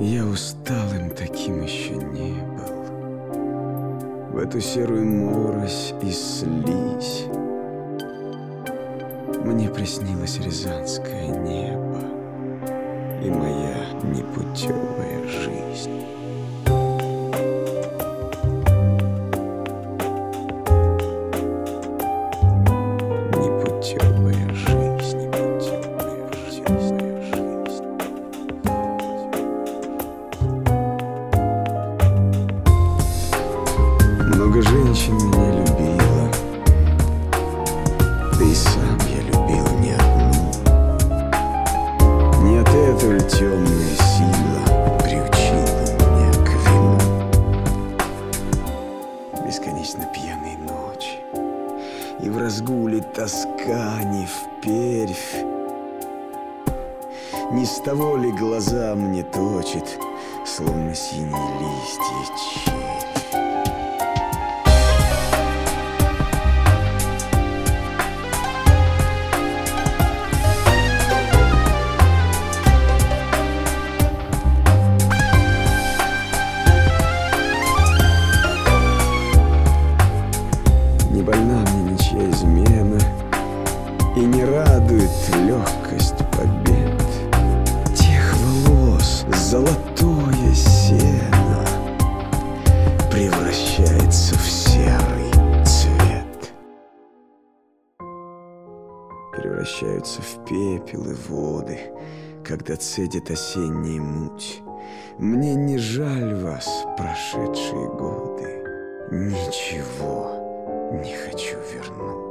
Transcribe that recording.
Я усталым таким еще не был. В эту серую морось и слизь мне приснилось рязанское небо и моя непутевая жизнь. Непутевая жизнь, непутевая жизнь. Много женщин меня любила, да и сам я любил не одну. Не от этого ли темная сила приучила меня к вину? Бесконечно пьяные ночи, и в разгуле тоска не впервь. Не с того ли глаза мне точит, словно синие листья червь? Не больна мне ничья измена, и не радует легкость побед. Тех волос золотое сено превращается в серый цвет. Превращаются в пепел и воды, когда цедит осенняя муть. Мне не жаль вас, прошедшие годы, ничего не хочу вернуть.